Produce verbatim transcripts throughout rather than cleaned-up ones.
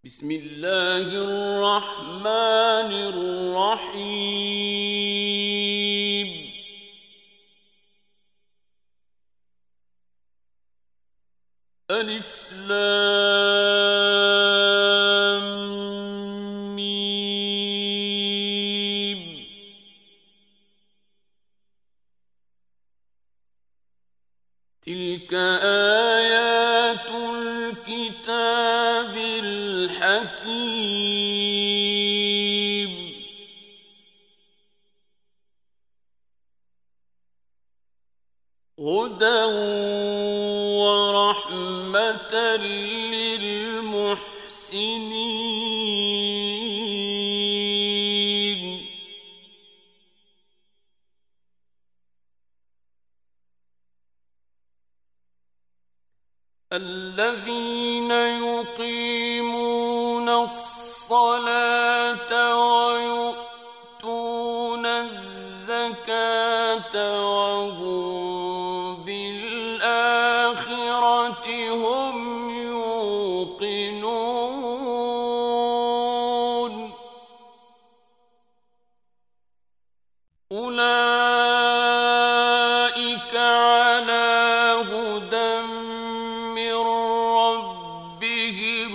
بسم الله الرحمن الرحيم. ألف لام ميم. تلك آيات الكتاب الحكيم. هدى ورحمة للمحسنين. الذين يقيمون الصلاة ويؤتون الزكاة وهم بالآخرة هم يوقنون. أولئك على هدى من ربهم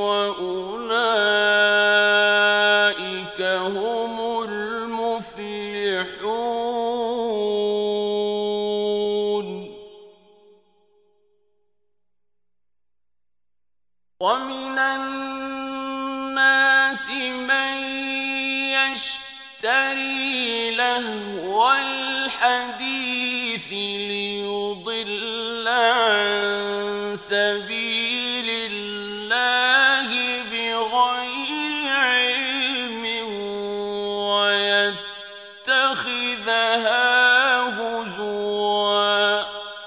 وأولئك هم المفلحون. ومن الناس من يشتري لهو الحديث ليضل عن سبيل الله بغير علم ويتخذها هزوا.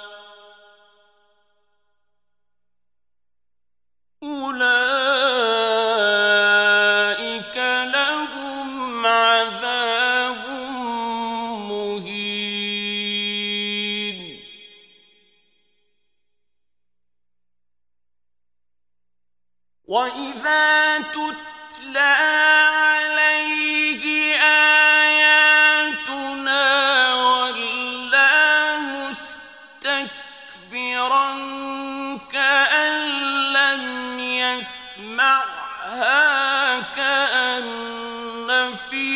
أولئك لهم عذاب مهين. وإذا تتلى عليه آياتنا ولى مستكبرا كأن لم يسمعها كأن في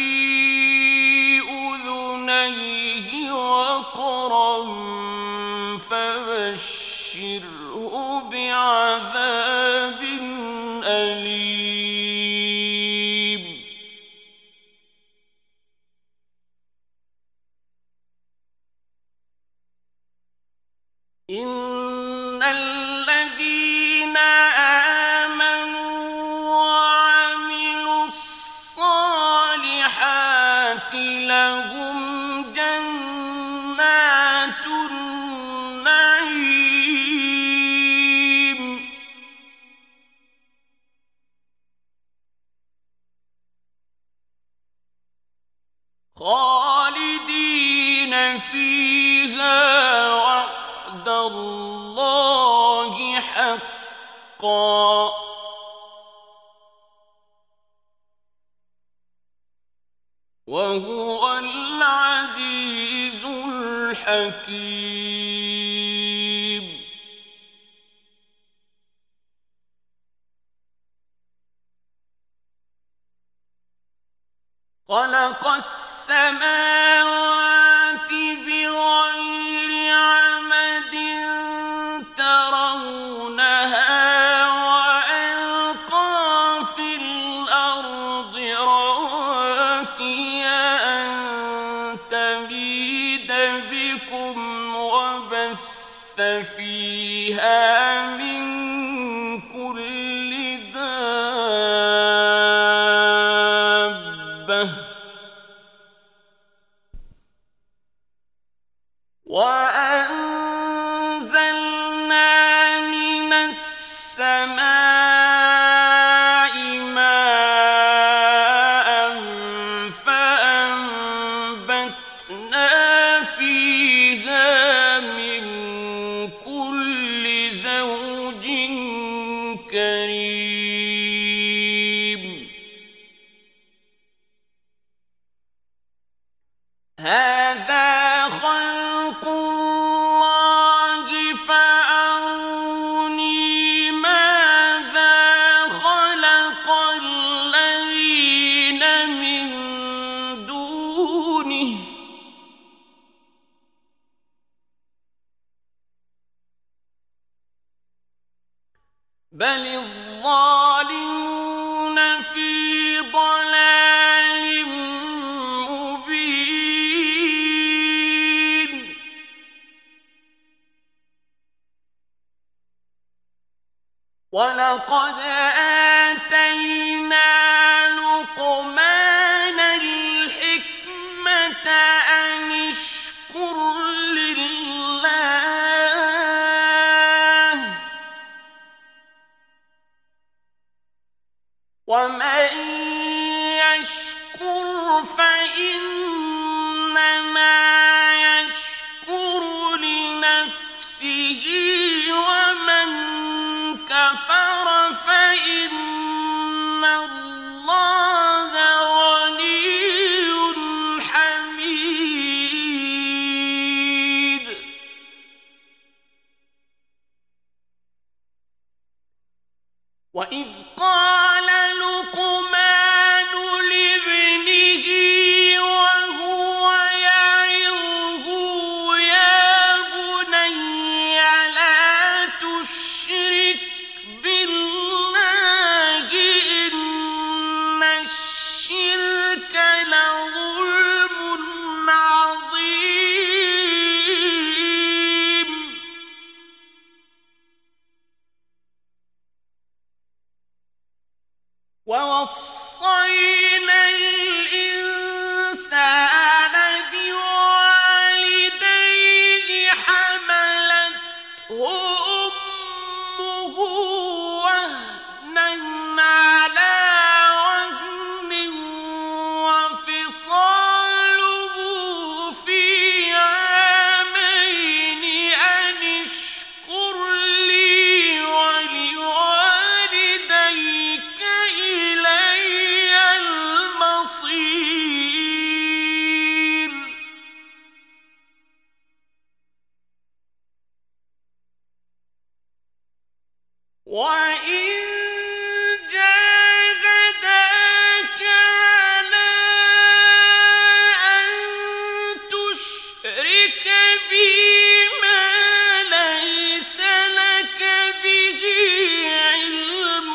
أذنيه وقرا فبشره بعذاب أليم. إن الذين آمنوا وعملوا الصالحات لهم جنات النعيم خالدين فيها وعد الله حقا وهو العزيز الحكيم. خلق السماوات بغير عمد ترونها وألقى في الأرض رواسي أن تميد بكم وبث فيها من كل دابة وأنزلنا من السماء ماء فأنبتنا فيها من كل زوج كريم. الظالمون في ضلال مبين ولقد آتينا لقمان الحكمة أن اشكر لله ومن يشكر فإنما يشكر لنفسه ومن كفر فإن الله غني حميد وإذ قال لقمان لابنه وهو يعظه يا بني لا تشرك بالله إن الشرك لظلم عظيم ووصينا الإنسان بوالديه حملته أمه وهنا على وهن وفصاله في عامين أن اشكر لي ولوالديك إلي المصير وإن جاهداك على أن تشرك بي ما ليس لك به علم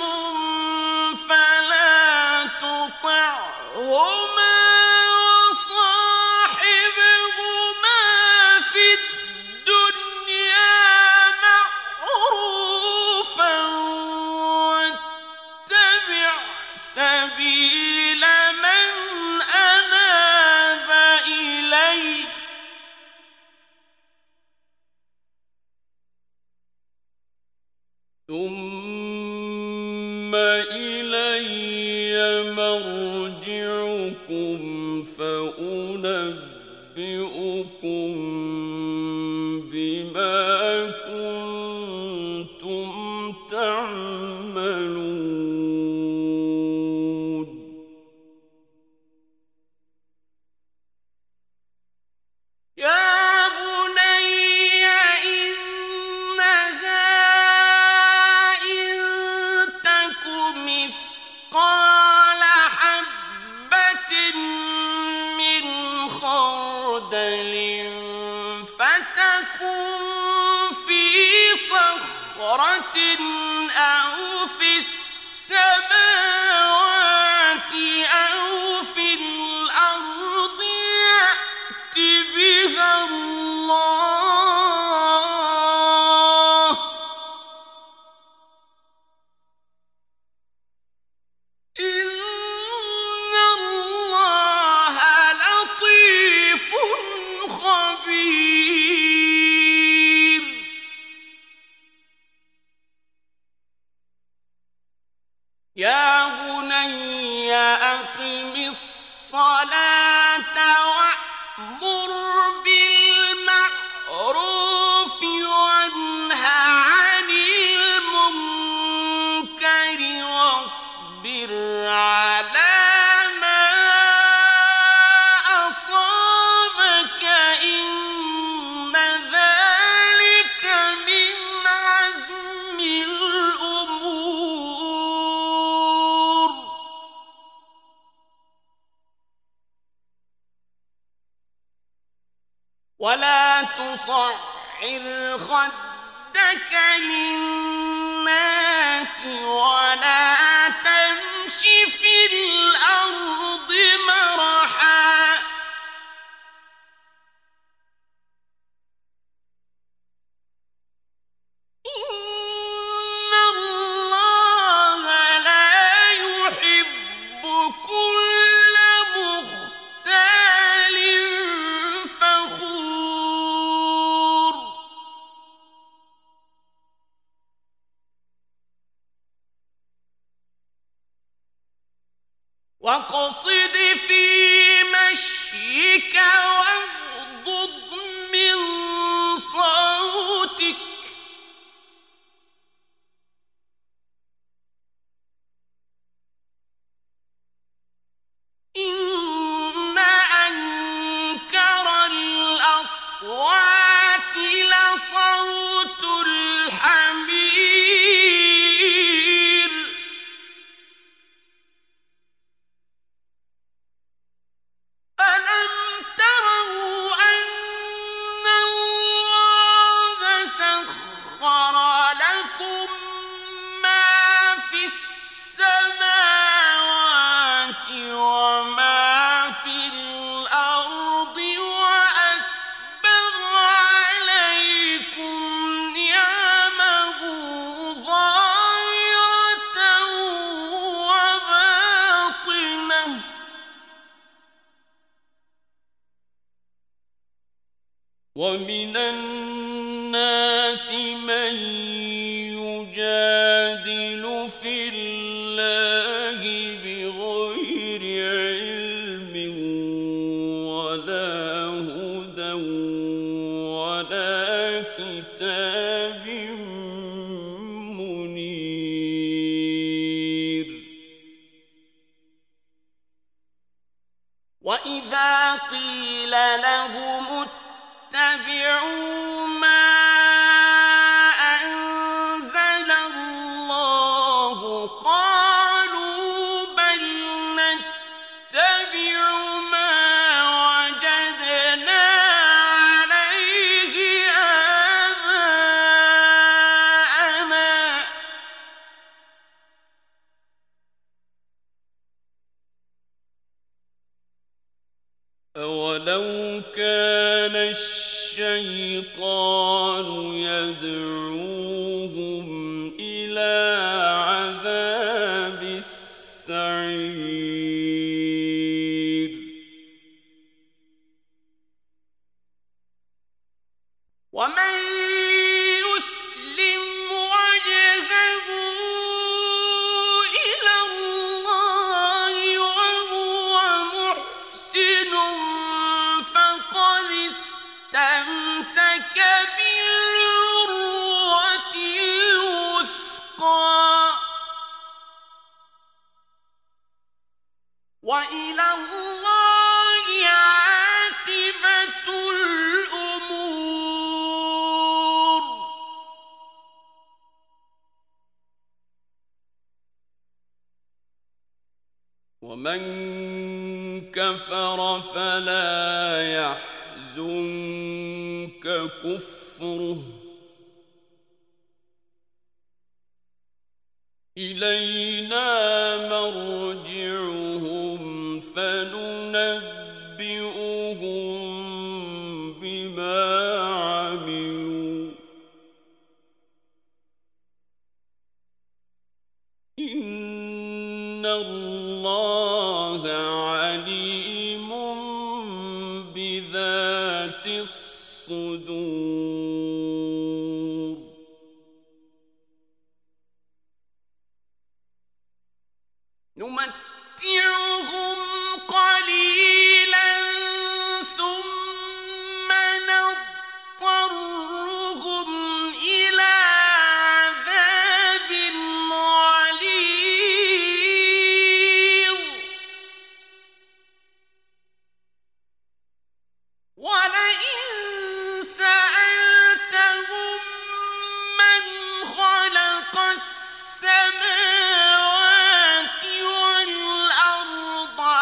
فلا تطعهما وصاحبهما في الدنيا معروفا واتبع سبيل من أناب إلي ثم إلي مرجعكم فأنبئكم بما كنتم تعملون يا بني إنها إن تك مثقال حبة من خردل فتكن في صخرة أو في السماوات أو في الأرض يأت بها الله إن الله لطيف خبير يا بني أقم الصلاة وأمر بالمعروف وانه عن المنكر واصبر على ما أصابك إن ذلك من عزم الأمور ولا تصعر خدك للناس ولا تمش في الأرض مرحا إن الله لا يحب كل مختال فخور واقصد في مشيك واغضض من صوتك إن أنكر الأصوات لصوت الحمير ألم تروا أن الله سخر لكم ما في السماوات وما في الأرض وأسبغ عليكم نعمه ظاهرة وباطنة ومن الناس من يجادل في الله بغير علم ولا هدى ولا كتاب منير وإذا قيل لهم اتبعوا ما أنزل الله قالوا بل نتبع ما وجدنا عليه آباءنا أولو كان الشيطان يدعوهم إلى عذاب السعير ومن يسلم وجهه إلى الله وهو محسن فقد استمسك بالعروة الوثقى وإلى الله عاقبة الأمور ومن كفر فلا يحزنك كفره إلينا مرجعهم فننبئهم بما عملوا إن الله عليم بذات الصدور نمتعهم قليلا ثم نضطرهم إلى عذاب غليظ ولئن سألتهم من خلق السماوات والأرض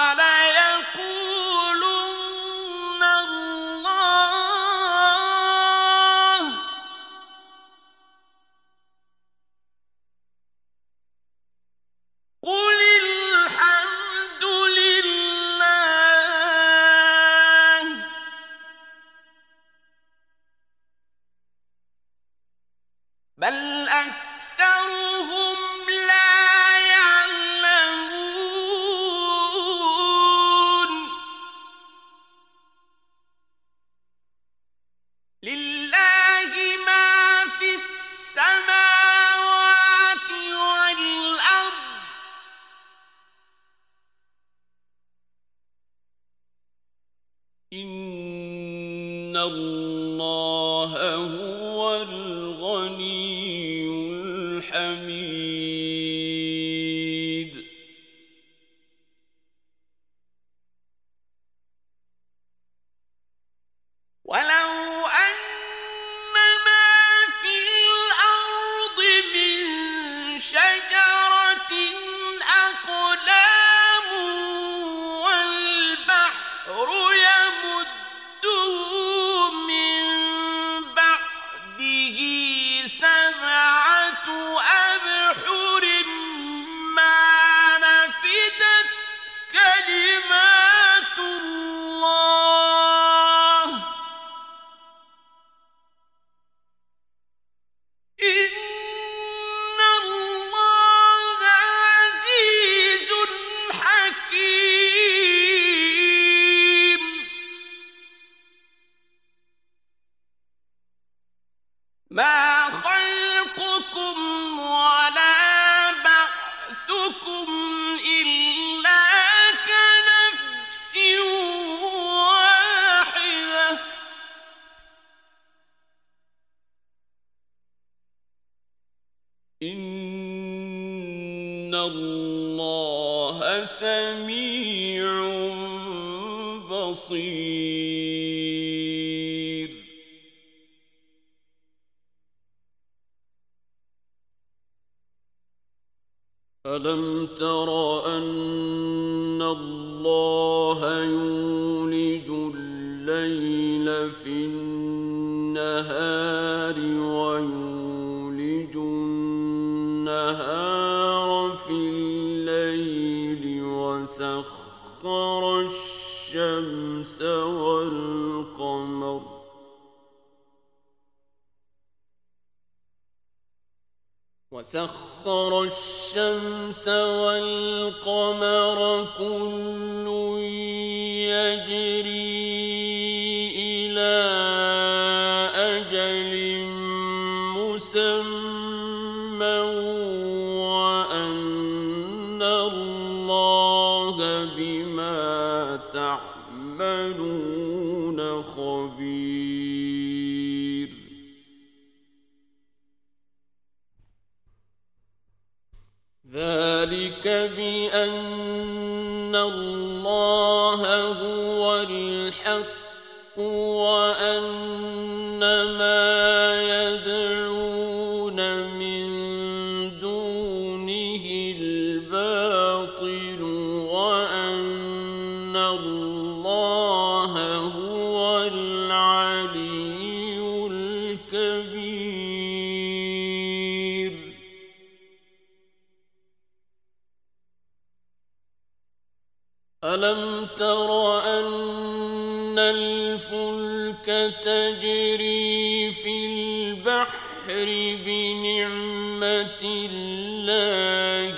إن الله هو الغني الحميد ولو أن ما في الأرض من شجرة أقلام والبحر يمده من بعده سبعة أبحر ما نفدت كلمات الله إن الله عزيز حكيم ما خلقكم ولا بعثكم إلا كنفس واحدة إن الله سميع بصير ألم تر أن الله يولج الليل في النهار ويولج النهار في الليل وسخر الشمس والقمر وسخر الشمس والقمر كل يجري إلى أجل مسمى وأن الله بما تعملون خبير ذلك بأن الله هو الحق وأن ما يدعون من دونه الباطل وأن الله هو العلي الكبير ألم تر أن الفلك تجري في البحر بنعمة الله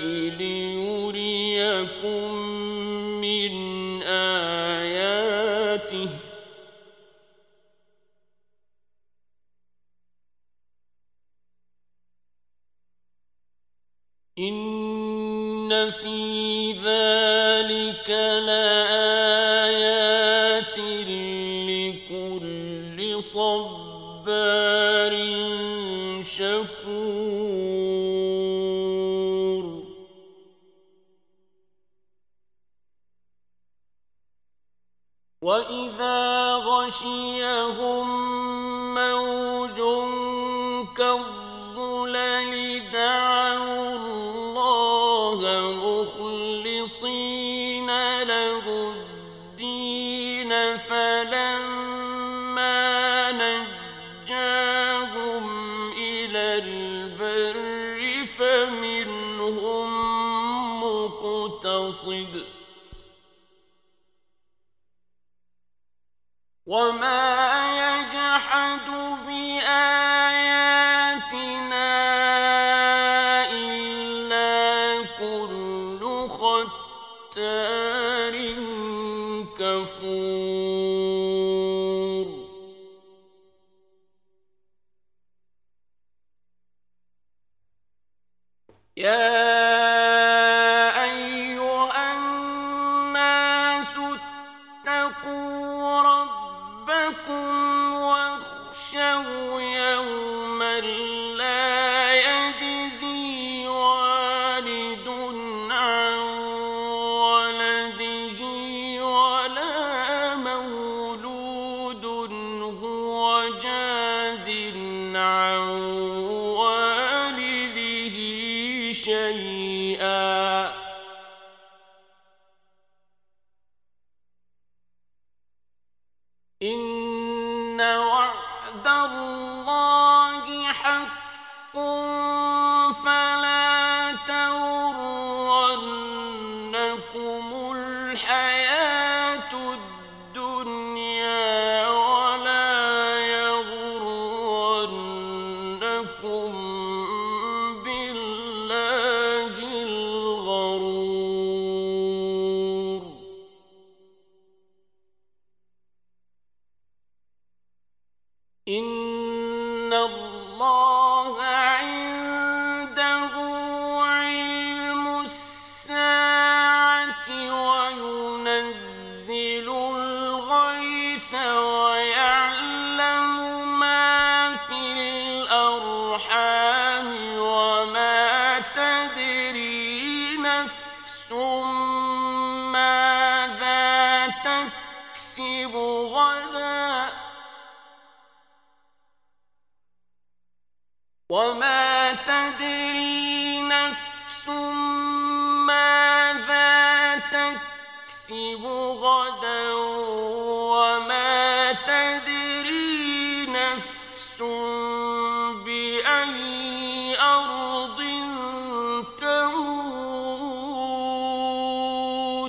ليريكم من آياته إن في ذلك لآيات لكل صبار شكور وإذا غشيهم موج كالظلل دعوا الله مخلصين له الدين فلما نجاهم إلى البر فمنهم مقتصد وما يجحد بآياتنا إلا كل ختار كفور يا أيها الناس اتقوا ربكم شيئا إن وعد الله حق فلا تغرنكم الحياة الدنيا ولا يغرنكم بالله الغرور إن الله عنده علم الساعة وينزل الغيث ويعلم ما في الأرحام وما تدري نفس ماذا تكسب غدا وما تدري نفس ماذا تكسب غدا وما تدري نفس بأي أرض تموت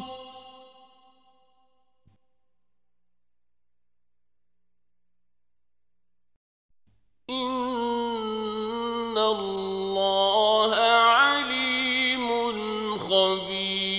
إن الله عليم خبير